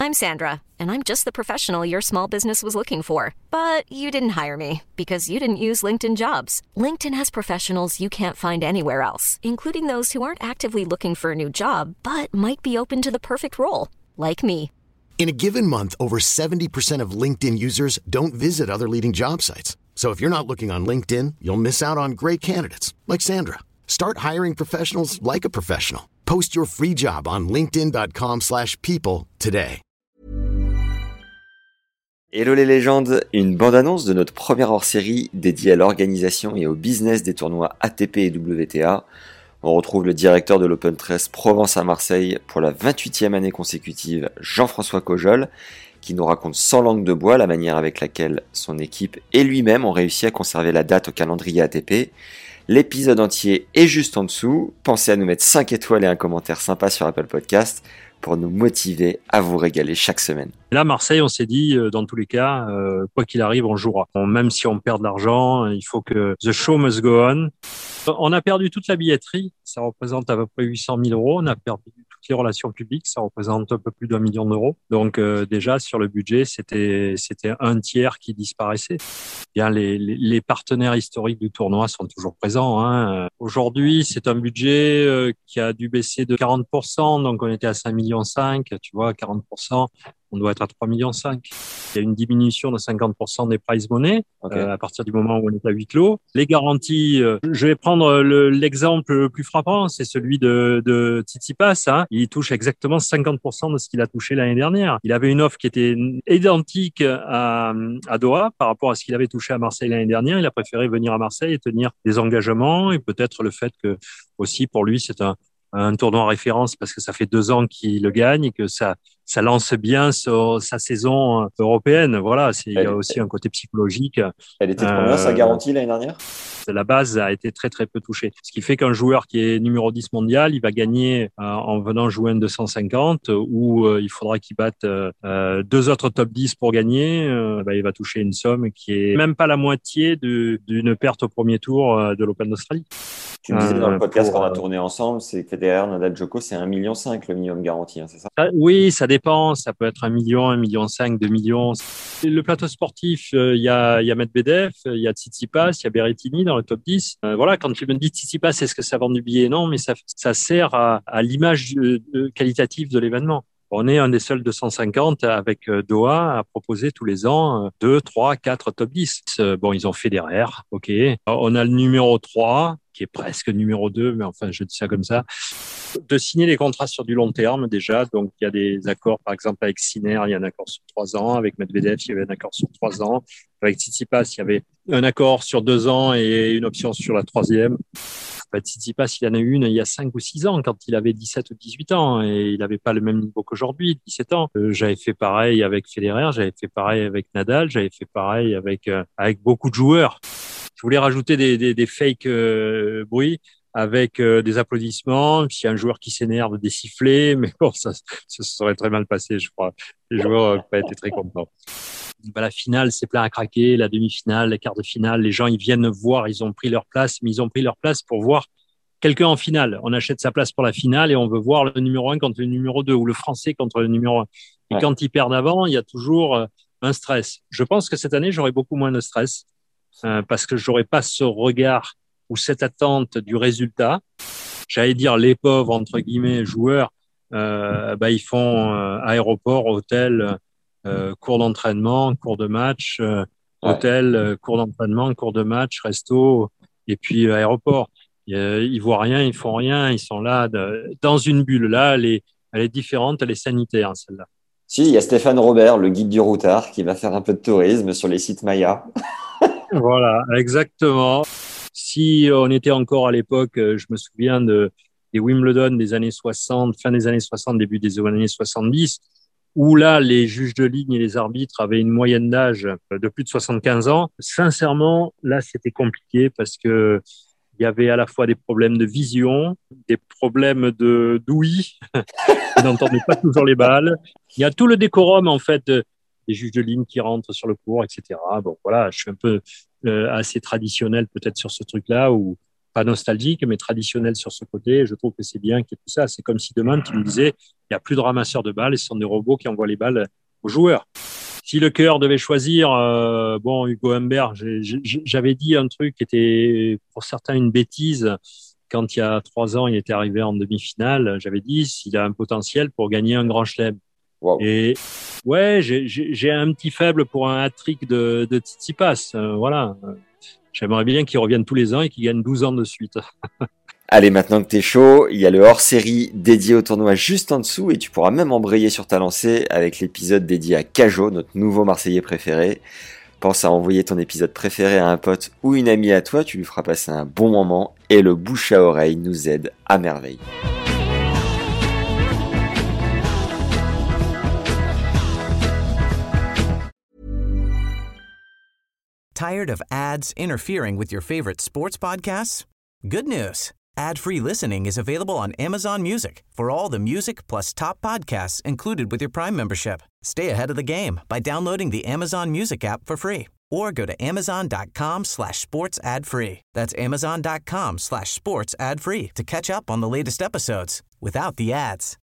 I'm Sandra, and I'm just the professional your small business was looking for. But you didn't hire me because you didn't use LinkedIn Jobs. LinkedIn has professionals you can't find anywhere else, including those who aren't actively looking for a new job, but might be open to the perfect role, like me. In a given month, over 70% of LinkedIn users don't visit other leading job sites. So if you're not looking on LinkedIn, you'll miss out on great candidates like Sandra. Start hiring professionals like a professional. Post your free job on linkedin.com/people today. Hello les légendes, une bande-annonce de notre première hors-série dédiée à l'organisation et au business des tournois ATP et WTA. On retrouve le directeur de l'Open 13 Provence à Marseille pour la 28e année consécutive, Jean-François Cojol, qui nous raconte sans langue de bois la manière avec laquelle son équipe et lui-même ont réussi à conserver la date au calendrier ATP. L'épisode entier est juste en dessous. Pensez à nous mettre 5 étoiles et un commentaire sympa sur Apple Podcast pour nous motiver à vous régaler chaque semaine. Et là, Marseille, on s'est dit, dans tous les cas, quoi qu'il arrive, on jouera. Même si on perd de l'argent, il faut que the show must go on. On a perdu toute la billetterie, ça représente à peu près 800 000 euros. On a perdu toutes les relations publiques, ça représente un peu plus d'1 million d'euros. Donc déjà, sur le budget, c'était un tiers qui disparaissait. Bien, les partenaires historiques du tournoi sont toujours présents. Hein. Aujourd'hui, c'est un budget qui a dû baisser de 40%, donc on était à 5,5 millions, tu vois, 40%. On doit être à 3,5 millions. Il y a une diminution de 50% des prize money à partir du moment où on est à huis clos. Les garanties, je vais prendre l'exemple le plus frappant, c'est celui de Tsitsipas. Hein. Il touche exactement 50% de ce qu'il a touché l'année dernière. Il avait une offre qui était identique à Doha par rapport à ce qu'il avait touché à Marseille l'année dernière. Il a préféré venir à Marseille et tenir des engagements, et peut-être le fait que aussi pour lui c'est un tournoi en référence parce que ça fait 2 ans qu'il le gagne et que ça lance bien sa saison européenne. Voilà, il y a aussi un côté psychologique. Elle était de combien sa garantie l'année dernière ? La base a été très très peu touchée. Ce qui fait qu'un joueur qui est numéro 10 mondial, il va gagner en venant jouer un 250 où il faudra qu'il batte 2 autres top 10 pour gagner. Il va toucher une somme qui est même pas la moitié d'une perte au premier tour de l'Open d'Australie. Tu me disais dans le podcast qu'on a tourné ensemble, c'est que Federer, Nadal, Djoko, c'est 1,5 million le minimum garanti, hein, c'est ça ? Oui, ça dépend. Ça peut être 1 million, 1,5 million, 2 millions. Le plateau sportif, il y a Medvedev, il y a Tsitsipas, il y a Berrettini dans le top 10. Voilà, quand tu me dis Tsitsipas, est-ce que ça vend du billet ? Non, mais ça sert à l'image qualitative de l'événement. On est un des seuls 250 avec Doha à proposer tous les ans 2, 3, 4 top 10. Bon, ils ont Federer, ok. On a le numéro 3, qui est presque numéro 2, mais enfin, je dis ça comme ça. De signer les contrats sur du long terme déjà. Donc, il y a des accords, par exemple, avec Sinner, il y a un accord sur 3 ans. Avec Medvedev, il y avait un accord sur 3 ans. Avec Tsitsipas, il y avait un accord sur 2 ans et une option sur la 3e. Tsitsipas, il en a eu une il y a 5 ou 6 ans, quand il avait 17 ou 18 ans, et il n'avait pas le même niveau qu'aujourd'hui, 17 ans. J'avais fait pareil avec Federer, j'avais fait pareil avec Nadal, j'avais fait pareil avec beaucoup de joueurs. Je voulais rajouter des fake bruits avec des applaudissements, puis un joueur qui s'énerve, des sifflets, mais bon, ça serait très mal passé, je crois. Les joueurs n'ont pas été très contents. La finale, c'est plein à craquer. La demi-finale, les quarts de finale, les gens, ils viennent voir, ils ont pris leur place, mais ils ont pris leur place pour voir quelqu'un en finale. On achète sa place pour la finale et on veut voir le numéro 1 contre le numéro 2 ou le français contre le numéro 1. Et quand ils perdent avant, il y a toujours un stress. Je pense que cette année, j'aurai beaucoup moins de stress parce que j'aurai pas ce regard ou cette attente du résultat. J'allais dire les pauvres, entre guillemets, joueurs, ils font aéroport, hôtel, cours d'entraînement, cours de match, hôtel, cours d'entraînement, cours de match, resto, et puis aéroport. Ils voient rien, ils font rien, ils sont là dans une bulle. Là, elle est différente, elle est sanitaire, celle-là. Si, il y a Stéphane Robert, le guide du routard, qui va faire un peu de tourisme sur les sites Maya. Voilà, exactement. Si on était encore à l'époque, je me souviens des Wimbledon des années 60, fin des années 60, début des années 70, où là, les juges de ligne et les arbitres avaient une moyenne d'âge de plus de 75 ans. Sincèrement, là, c'était compliqué parce que il y avait à la fois des problèmes de vision, des problèmes d'ouïe, ils n'entendaient pas toujours les balles. Il y a tout le décorum, en fait, des juges de ligne qui rentrent sur le court, etc. Bon, voilà, je suis un peu assez traditionnel peut-être sur ce truc-là où pas nostalgique, mais traditionnel sur ce côté. Je trouve que c'est bien qu'il y ait tout ça. C'est comme si demain, tu me disais, il n'y a plus de ramasseurs de balles et ce sont des robots qui envoient les balles aux joueurs. Si le cœur devait choisir, Hugo Humbert, j'avais dit un truc qui était pour certains une bêtise. Quand il y a 3 ans, il était arrivé en demi-finale, j'avais dit s'il a un potentiel pour gagner un grand chelem. Wow. Et ouais, j'ai un petit faible pour un hat-trick de Tsitsipas. Voilà. J'aimerais bien qu'il revienne tous les ans et qu'il gagne 12 ans de suite. Allez, maintenant que t'es chaud, il y a le hors-série dédié au tournoi juste en dessous et tu pourras même embrayer sur ta lancée avec l'épisode dédié à Cajo, notre nouveau Marseillais préféré. Pense à envoyer ton épisode préféré à un pote ou une amie à toi, tu lui feras passer un bon moment et le bouche à oreille nous aide à merveille. Tired of ads interfering with your favorite sports podcasts? Good news. Ad-free listening is available on Amazon Music for all the music plus top podcasts included with your Prime membership. Stay ahead of the game by downloading the Amazon Music app for free or go to amazon.com/sports ad free. That's amazon.com/sports ad free to catch up on the latest episodes without the ads.